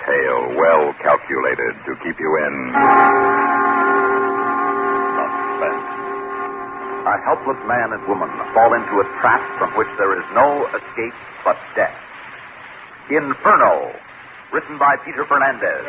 tale well calculated to keep you in suspense. A helpless man and woman fall into a trap from which there is no escape but death. Inferno, written by Peter Fernandez.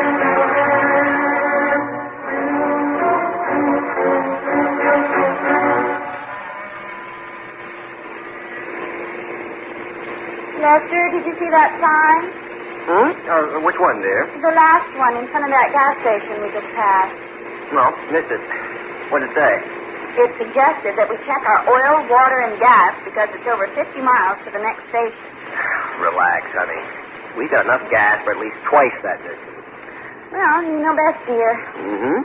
Lester, did you see that sign? Which one, dear? The last one in front of that gas station we just passed. No, missed it. What did it say? It suggested that we check our oil, water, and gas because it's over 50 miles to the next station. Relax, honey. We got enough gas for at least twice that distance. Well, you know best, dear. Mm-hmm.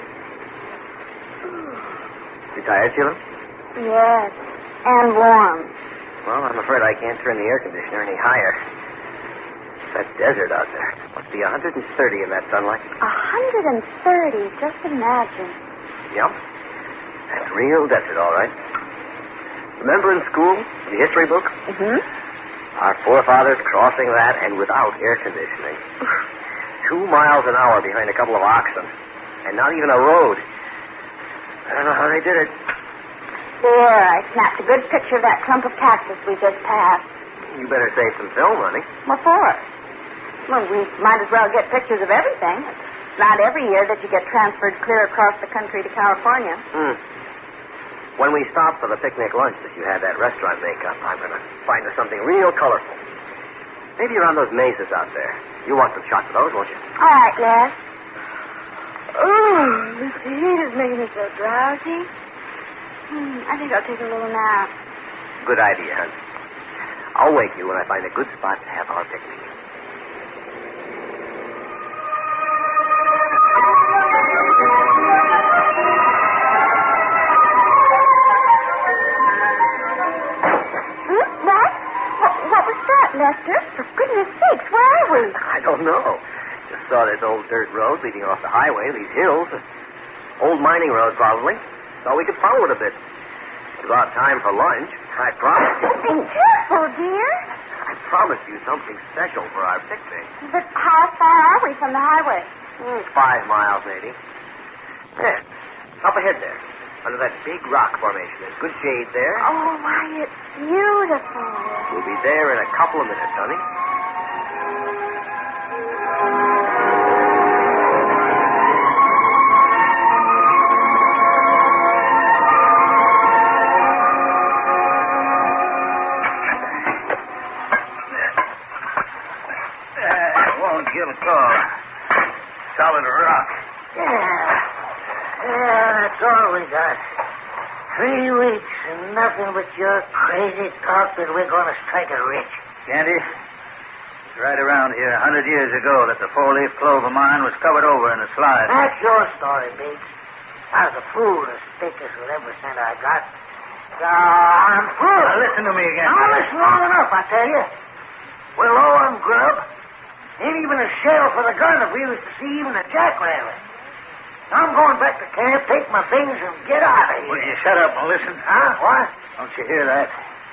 You tired, Sheila? Yes, and warm. Well, I'm afraid I can't turn the air conditioner any higher. It's that desert out there. Must be 130 in that sunlight. 130, just imagine. Yep. That's real desert, all right. Remember in school, the history book? Mm-hmm. Our forefathers crossing that and without air conditioning. 2 miles an hour behind a couple of oxen. And not even a road. I don't know how they did it. There, I snapped a good picture of that clump of cactus we just passed. You better save some film, honey. What for? Well, we might as well get pictures of everything. It's not every year that you get transferred clear across the country to California. When we stop for the picnic lunch that you had that restaurant make up, I'm going to find us something real colorful. Maybe around those mesas out there. You want some shots of those, won't you? All right, Les. Oh, this heat is making me so drowsy. I think I'll take a little nap. Good idea, hon. I'll wake you when I find a good spot to have our picnic. What was that, Lester? For goodness sakes, where are we? I don't know. Just saw this old dirt road leading off the highway, these hills. Old mining road, probably. Thought we could follow it a bit. It's about time for lunch. I promise you. Be careful, dear. I promised you something special for our picnic. But how far are we from the highway? 5 miles, maybe. There. Up ahead there. Under that big rock formation. There's good shade there. Oh, why, it's beautiful. We'll be there in a couple of minutes, honey. Solid rock. Yeah, that's all we got. 3 weeks and nothing but your crazy talk that we're going to strike it rich. Candy, it's right around here 100 years ago that the 4-leaf clover mine was covered over in a slide. That's your story, Bates. I was a fool to stake us with every cent I got. I'm through. Now listen to me again. Now listen long enough, I tell you. We're low on grub. Ain't even a shell for the gun if we was to see even a jackrabbit. I'm going back to camp, take my things, and get out of here. Will you shut up and listen? Huh? What? Don't you hear that?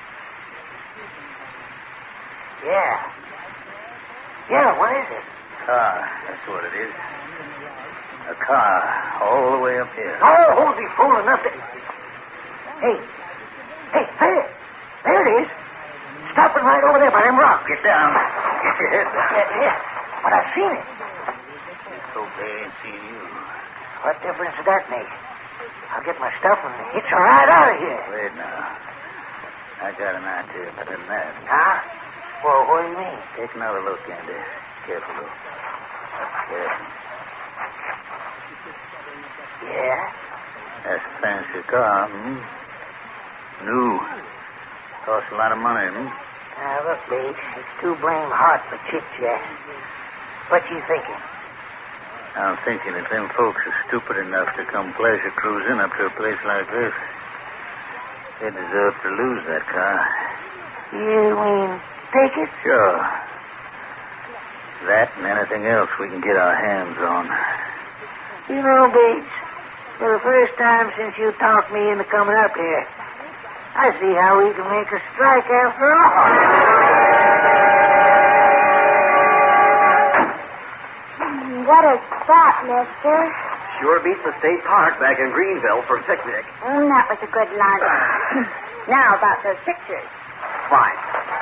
Yeah. Yeah, what is it? Car. That's what it is. A car all the way up here. Oh, who'd be fool enough to... Hey, there. There it is. Stopping right over there by them rocks. Get down. Get your head down. Yeah. But I've seen it. Hope they ain't seen you. What difference does that make? I'll get my stuff and hitch a ride out of here. Wait now. I got an idea better than that. Huh? Well, what do you mean? Take another look, Andy. Careful, look. There. Yeah? That's a fancy car, New. Costs a lot of money, Look, Bates, it's too blame hot for chit-chat. What you thinking? I'm thinking if them folks are stupid enough to come pleasure cruising up to a place like this, they deserve to lose that car. You mean take it? Sure. That and anything else we can get our hands on. You know, Bates, for the first time since you talked me into coming up here, I see how we can make a strike after all. Lester. Sure beats the state park back in Greenville for a picnic. That was a good lunch. Now about those pictures. Fine.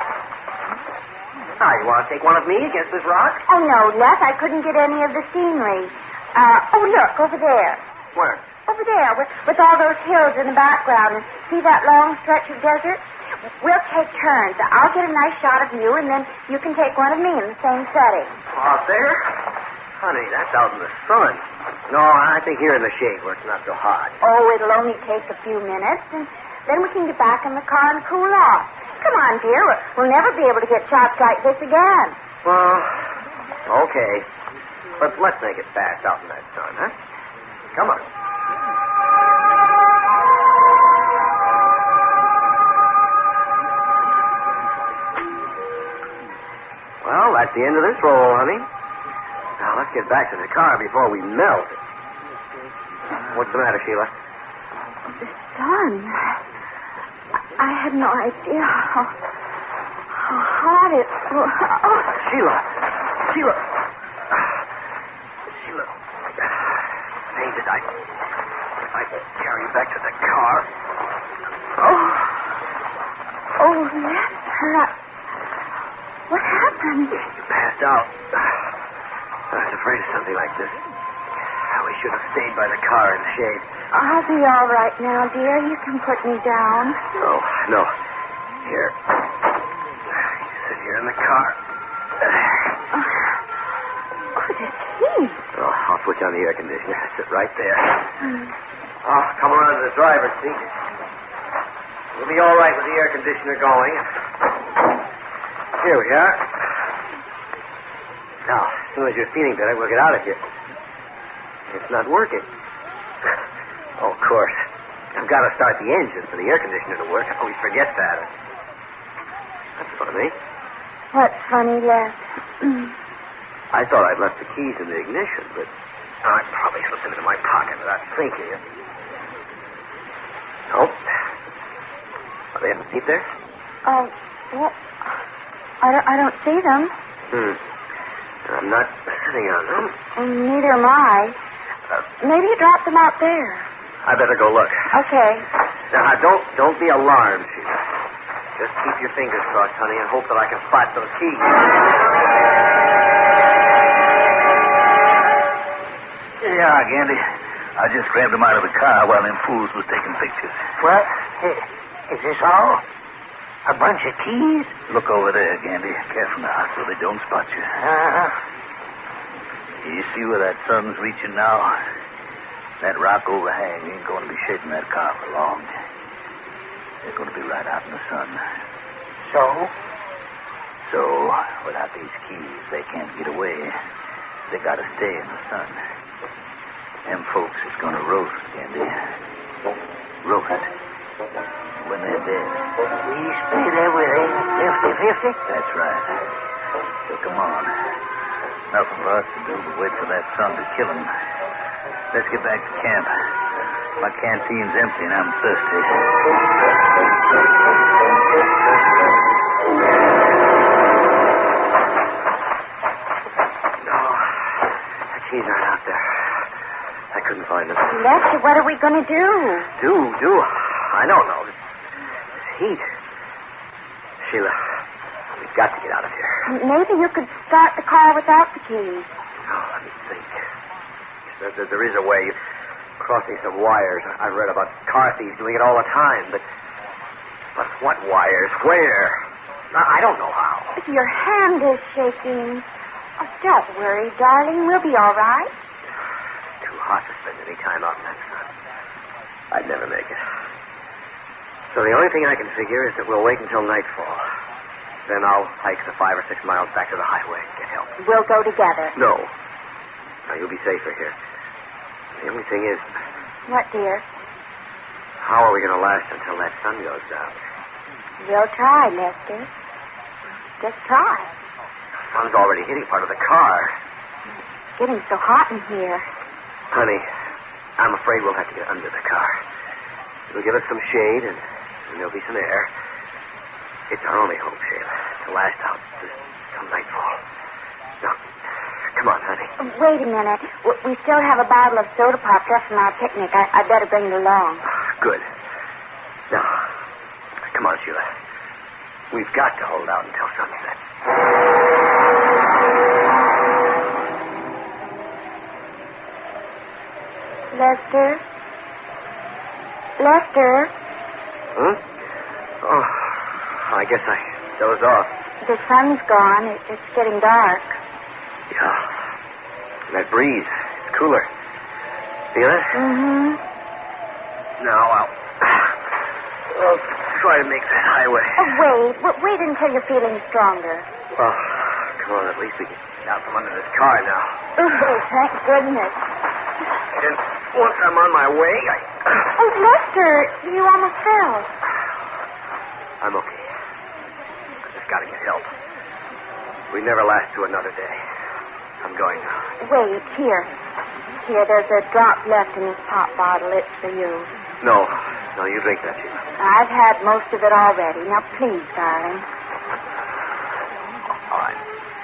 Now, you want to take one of me against this rock? Oh, no, Les, I couldn't get any of the scenery. Look, over there. Where? Over there, with all those hills in the background. And see that long stretch of desert? We'll take turns. I'll get a nice shot of you, and then you can take one of me in the same setting. Out there? Honey, that's out in the sun. No, I think here in the shade where it's not so hot. Oh, it'll only take a few minutes, and then we can get back in the car and cool off. Come on, dear. We'll never be able to get shots like this again. Well, okay. But let's make it fast out in that sun, huh? Come on. Well, that's the end of this roll, honey. Now, let's get back to the car before we melt. What's the matter, Sheila? The sun. I had no idea how hot it was. Oh. Sheila! Hey, did I carry you back to the car? Oh, Lester. What happened? You passed out. I was afraid of something like this. We should have stayed by the car in the shade. I'll be all right now, dear. You can put me down. No. Here. You sit here in the car. It's heat. I'll switch on the air conditioner. Sit right there. Come around to the driver's seat. We'll be all right with the air conditioner going. Here we are. Now, as soon as you're feeling better, we'll get out of here. It's not working. Oh, of course. I've got to start the engine for the air conditioner to work. I always forget that. That's funny. What's funny, Les? I thought I'd left the keys in the ignition, but I probably slipped them into my pocket without thinking it. Nope. Are they in the seat there? Oh, well, I don't see them. I'm not sitting on them. Neither am I. Maybe you dropped them out there. I better go look. Okay. Now, don't be alarmed, Sheila. Just keep your fingers crossed, honey, and hope that I can spot those keys. Yeah, Gandy. I just grabbed them out of the car while them fools was taking pictures. What? Is this all? A bunch of keys? Look over there, Gandy. Careful now so they don't spot you. You see where that sun's reaching now? That rock overhang ain't going to be shading that car for long. They're going to be right out in the sun. So, without these keys, they can't get away. They got to stay in the sun. Them folks is going to roast, Gandy. Roast. When they're dead. We split everything 50-50? That's right. So come on. Nothing for us to do but wait for that sun to kill him. Let's get back to camp. My canteen's empty and I'm thirsty. No, the keys aren't out there. I couldn't find them. Lester, what are we going to do? Do? I don't know. It's heat. Sheila, we've got to get out of here. Maybe you could start the car without the keys. Oh, let me think. There is a way. Crossing some wires. I've read about car thieves doing it all the time, but what wires? Where? I don't know how. Your hand is shaking. Oh, don't worry, darling. We'll be all right. Too hot to spend any time out in that sun. I'd never make it. So the only thing I can figure is that we'll wait until nightfall. Then I'll hike the 5 or 6 miles back to the highway and get help. We'll go together. No. Now, you'll be safer here. The only thing is... What, dear? How are we going to last until that sun goes down? We'll try, Lester. Just try. The sun's already hitting part of the car. It's getting so hot in here. Honey, I'm afraid we'll have to get under the car. It'll give us some shade, and there'll be some air. It's our only hope, Sheila, to last out till nightfall. Now, Come on, honey. Wait a minute. We still have a bottle of soda pop left from our picnic. I'd better bring it along. Good. Now, come on, Sheila. We've got to hold out until sunset. Lester? Lester? Huh? Oh, I guess I dozed off. The sun's gone. It's getting dark. Yeah. And that breeze. It's cooler. Feel it? Mm-hmm. Now I'll try to make that highway. Oh, wait until you're feeling stronger. Well, come on. At least we can get out from under this car now. Oh, thank goodness. And once I'm on my way, Oh, Lester, you almost fell. I'm okay. I just gotta get help. We never last to another day. I'm going now. Wait, here. Here, there's a drop left in this pop bottle. It's for you. No, you drink that, Sheila. I've had most of it already. Now, please, darling. All right.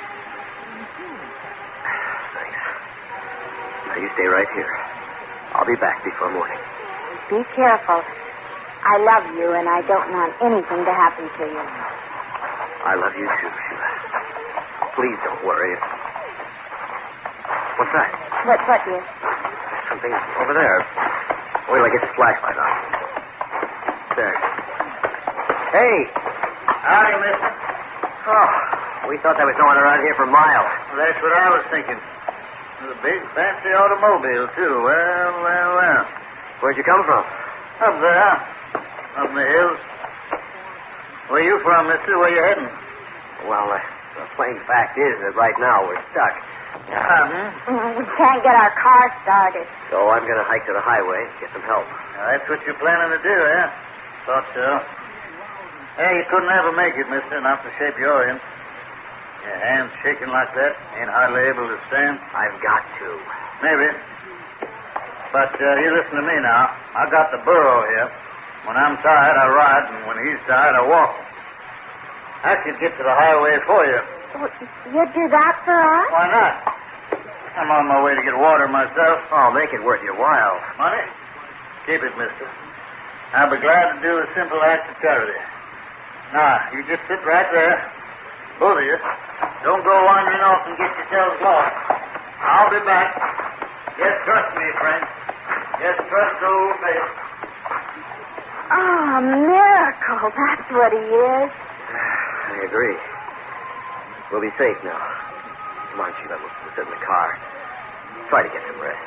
Thanks. Now, you stay right here. I'll be back before morning. Be careful. I love you, and I don't want anything to happen to you. I love you, too, Sheila. Please don't worry. What's that? What, dear? Something over there. Wait till I get the flashlight on. There. Hey! Howdy, mister. Oh, we thought there was no one around here for miles. That's what I was thinking. There's a big, fancy automobile, too. Well. Where'd you come from? Up there. Up in the hills. Where you from, mister? Where you heading? Well, the plain fact is that right now we're stuck. We can't get our car started. So I'm going to hike to the highway and get some help. That's what you're planning to do, eh? Thought so. Hey, you couldn't ever make it, mister, not the shape you're in. Your hands shaking like that, ain't hardly able to stand. I've got to. Maybe. But you listen to me now. I got the burro here. When I'm tired, I ride, and when he's tired, I walk. I could get to the highway for you. You'd do that for us? Why not? I'm on my way to get water myself. Oh, make it worth your while. Money? Keep it, mister. I'll be glad to do a simple act of charity. Now, you just sit right there. Both of you. Don't go wandering off and get yourselves lost. I'll be back. Just trust me, friend. Just trust old faith. Oh, a miracle. That's what he is. I agree. We'll be safe now. Come on, Sheila. We'll sit in the car. Try to get some rest.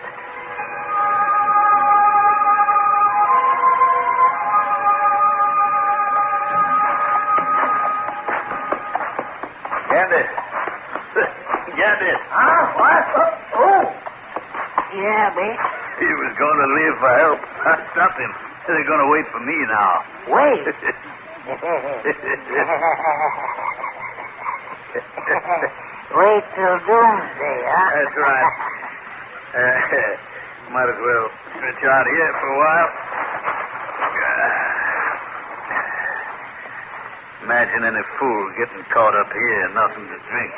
Gambit. Gambit. Huh? What? Oh. Yeah, Bill. He was going to leave for help. I stopped him. They're going to wait for me now. Wait. Wait till doomsday, huh? That's right. Might as well stretch out here for a while. Imagine any fool getting caught up here and nothing to drink.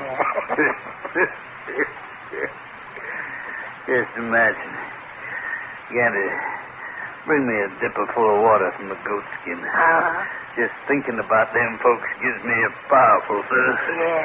Yeah. Just imagine. Gandy, bring me a dipper full of water from the goat skin. Just thinking about them folks gives me a powerful thirst. Yeah.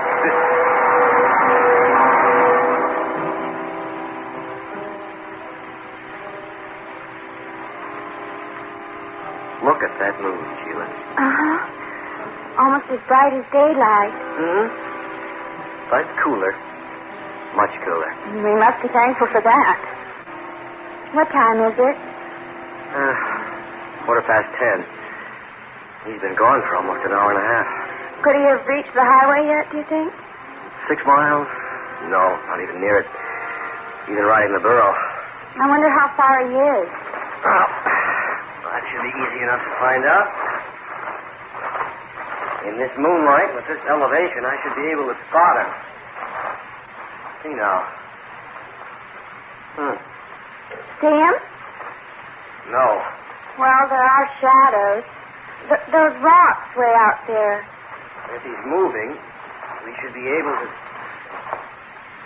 Look at that moon, Sheila. Uh-huh. Almost as bright as daylight. But cooler. Much cooler. We must be thankful for that. What time is it? 10:15. He's been gone for almost an hour and a half. Could he have reached the highway yet, do you think? 6 miles? No, not even near it. Even riding the burro. I wonder how far he is. Well, that should be easy enough to find out. In this moonlight, with this elevation, I should be able to spot him. See now. See him? No. Well, there are shadows. Those rocks way out there. If he's moving, we should be able to...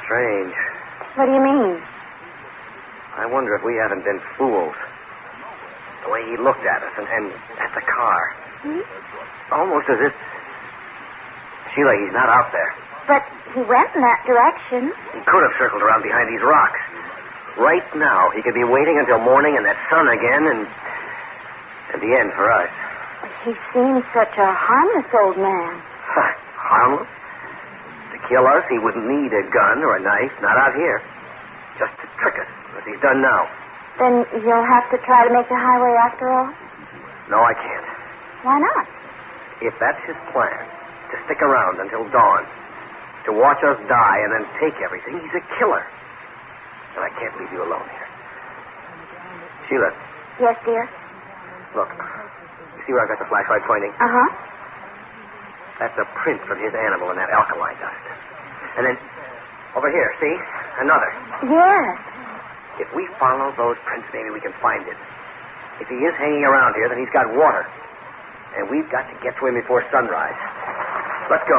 strange. What do you mean? I wonder if we haven't been fools. The way he looked at us and at the car. Hmm? Almost as if... Sheila, he's not out there. But he went in that direction. He could have circled around behind these rocks. Right now, he could be waiting until morning and that sun again and the end for us. He seems such a harmless old man. Harmless? To kill us, he wouldn't need a gun or a knife, not out here. Just to trick us, as he's done now. Then you'll have to try to make the highway after all? No, I can't. Why not? If that's his plan, to stick around until dawn, to watch us die and then take everything, he's a killer. And I can't leave you alone here. Sheila. Yes, dear? Look. You see where I got the flashlight pointing? Uh-huh. That's a print from his animal in that alkali dust. And then, over here, see? Another. Yes. If we follow those prints, maybe we can find him. If he is hanging around here, then he's got water. And we've got to get to him before sunrise. Let's go.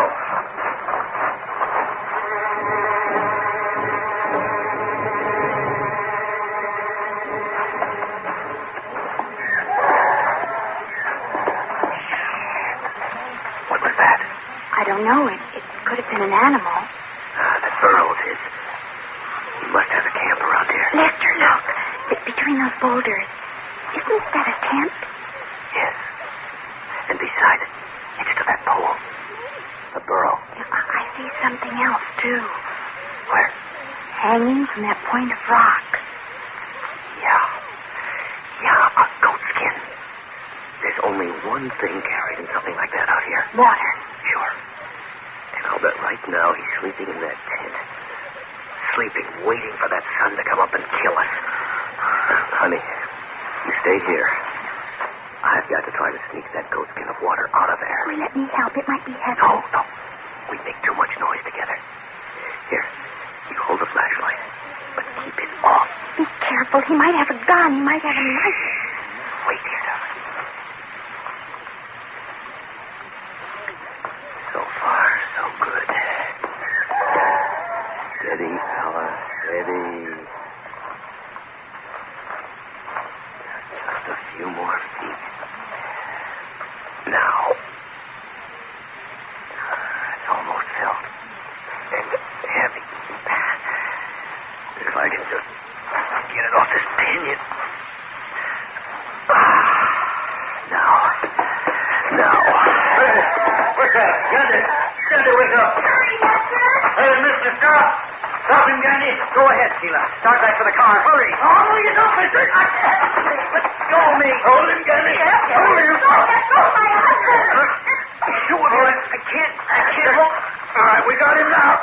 What was that? I don't know. It could have been an animal. That burrow's his. He must have a camp around here. Lester, look. Between those boulders. Isn't that a tent? Yes. And beside it, next to that pole, the burrow. I see something else, too. Where? Hanging from that point of rock. Yeah, a goat skin. There's only one thing carried in something like that out here. Water. Sure. And I'll bet right now he's sleeping in that tent. Sleeping, waiting for that sun to come up and kill us. Honey, you stay here. I've got to try to sneak that goat skin of water out of there. Will you let me help? It might be heavy. No. We make too much noise together. Here, you hold the flashlight, but keep it off. Be careful. He might have a gun. He might have a knife. Wait here, darling. So far, so good. Steady, fella. Steady. Just a few more feet. Now. It's almost filled. And heavy. If I can just get it off this pinion. Now. What's that? Gandhi, wake up. Hurry, Lester. Hey, mister, stop. Stop him, Gandhi. Go ahead, Sheila. Start back for the car. Hurry. Oh, no, you don't, mister. Let go of me. Hold him, Gandhi. Hold him. Let go, my husband. Shoot him. I can't. All right, we got him now.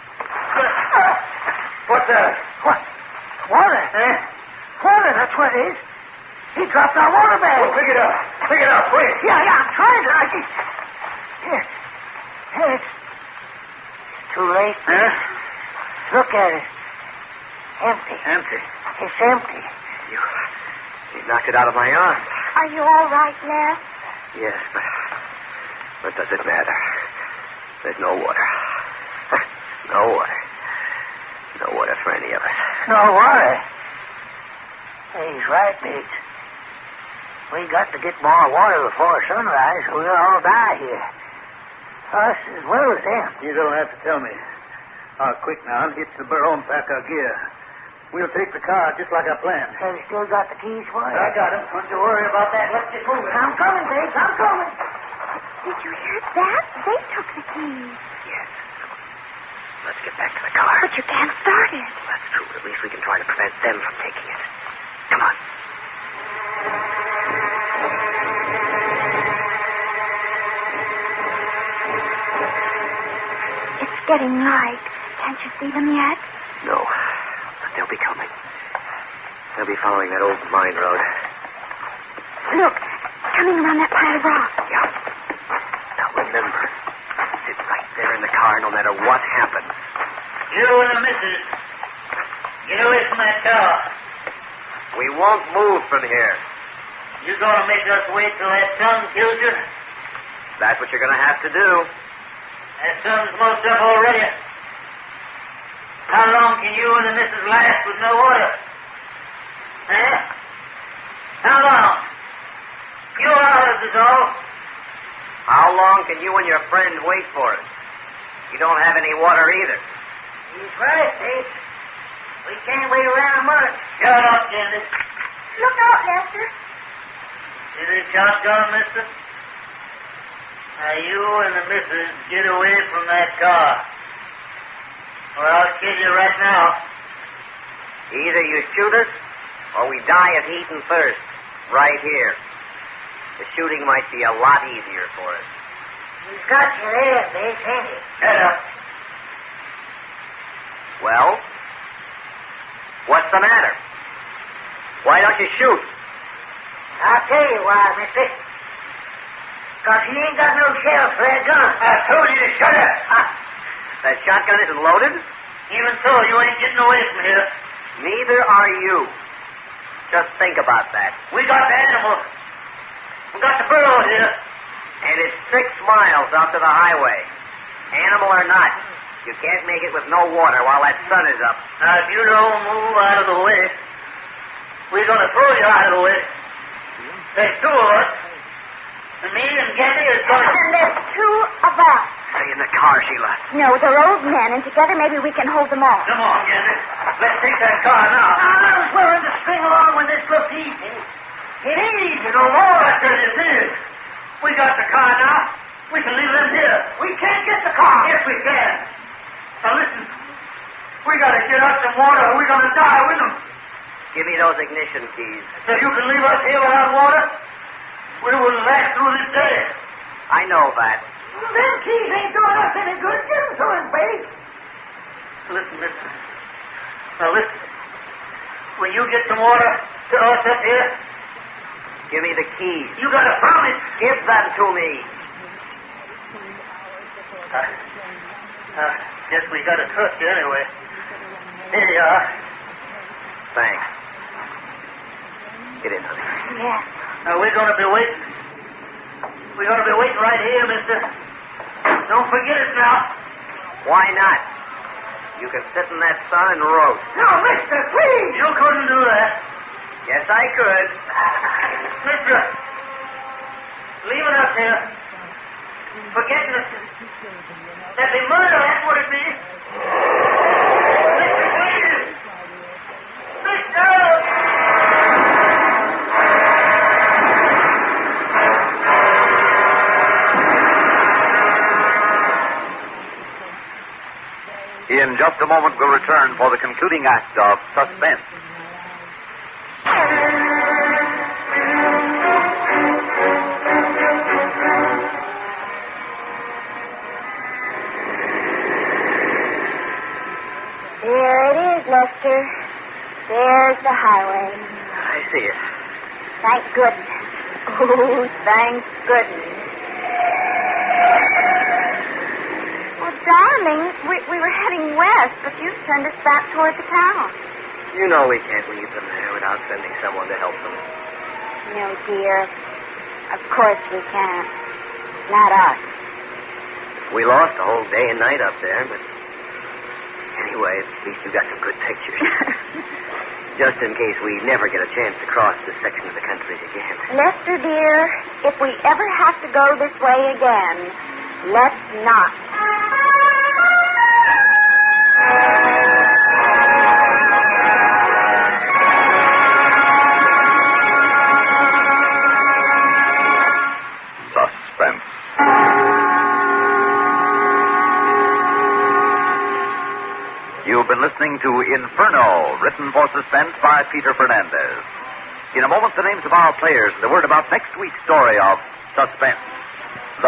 What's that? What? Water? Eh? Water, that's what it is. He dropped our water bag. Oh, pick it up. Pick it up, quick. Yeah, I'm trying to. Here. Hey, it's too late. Huh? Look at it. Empty. Empty. It's empty. You knocked it out of my arm. Are you all right, Les? Yes, but does it matter? There's no water. No water. No water for any of us. No water. He's right, Bates. We got to get more water before sunrise, or we'll all die here. Us as well as them. You don't have to tell me. Quick now, get to the burrow and pack our gear. We'll take the car just like I planned. Have you still got the keys for it? I got him. Don't you worry about that. Let's get moving. I'm coming, Bates. I'm coming. Did you hear that? They took the keys. Yes. Let's get back to the car. But you can't start it. That's true. At least we can try to prevent them from taking it. Come on. It's getting light. Can't you see them yet? No. But they'll be coming. They'll be following that old mine road. Look, coming around that pile of rock. Yeah. Now remember, sit right there in the car no matter what happens. You and the missus. Get away from that car. We won't move from here. You gonna make us wait till that sun kills you? That's what you're going to have to do. That sun's most up already. How long can you and the missus last with no water? Eh? How long? Few hours is all. How long can you and your friend wait for us? You don't have any water either. He's right, Pete. We can't wait around much. Shut up, Candy. Look out, Lester. See this shotgun, mister? Now, you and the missus get away from that car. Or I'll kill you right now. Either you shoot us, or we die of heat and thirst. Right here. The shooting might be a lot easier for us. He's got you there, Bates, ain't he? Shut up. Well? What's the matter? Why don't you shoot? I'll tell you why, mister. Because he ain't got no shells for that gun. I told you to shut up. That shotgun isn't loaded? Even so, you ain't getting away from here. Neither are you. Just think about that. We got the animal. We got the burro here. And it's 6 miles out to the highway. Animal or not, you can't make it with no water while that sun is up. Now, if you don't move out of the way, we're going to throw you out of the way. There's 2 of us. And me and Getty is going to... And there's 2 of us. Stay in the car, Sheila. No, they're old men, and together maybe we can hold them off. Come on, Getty. Let's take that car now. I was willing to string along when this looked easy. It ain't easy no more after this is. We got the car now. We can leave them here. We can't get the car. Yes, we can. Now, listen. We got to get us some water or we're going to die with them. Give me those ignition keys. If you can leave us here without water, we will last through this day. I know that. Them keys ain't doing us any good. Give them to us, Bates. Listen, mister. Now, listen. Will you get some water to us up here? Give me the keys. You got to promise. Give them to me. Guess we got to trust you anyway. Here you are. Thanks. Get in, honey. Yes. Now, we're going to be waiting. We're going to be waiting right here, mister. Don't forget it now. Why not? You can sit in that sun and roast. No, mister, please. You couldn't do that. Yes, I could. Mister, leaving us here. Forgetting us. That'd be murder, that's what it be. Mister, please. Mister! In just a moment, we'll return for the concluding act of Suspense. There it is, Lester. There's the highway. I see it. Thank goodness. Oh, thank goodness. Well, darling, we were heading west, but you turned us back toward the town. You know we can't leave them there without sending someone to help them. No, dear. Of course we can't. Not us. We lost a whole day and night up there, but anyway, at least you got some good pictures. Just in case we never get a chance to cross this section of the country again. Lester, dear, if we ever have to go this way again, let's not. Suspense. You've been listening to Inferno, written for Suspense by Peter Fernandez. In a moment, the names of our players and the word about next week's story of Suspense. The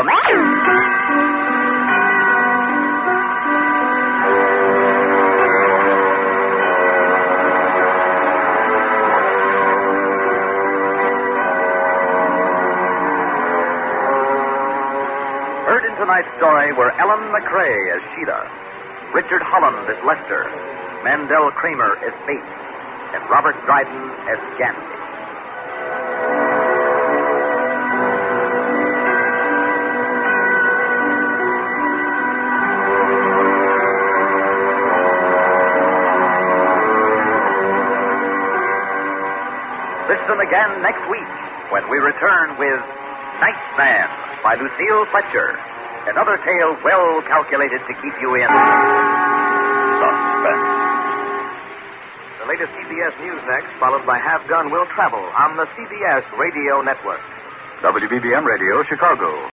Heard in tonight's story were Ellen McCrae as Sheila, Richard Holland as Lester, Mandel Kramer as Bates, and Robert Dryden as Gandy. Listen again next week when we return with Nightman by Lucille Fletcher. Another tale well calculated to keep you in suspense. The latest CBS News next, followed by Half Gun Will Travel on the CBS Radio Network. WBBM Radio, Chicago.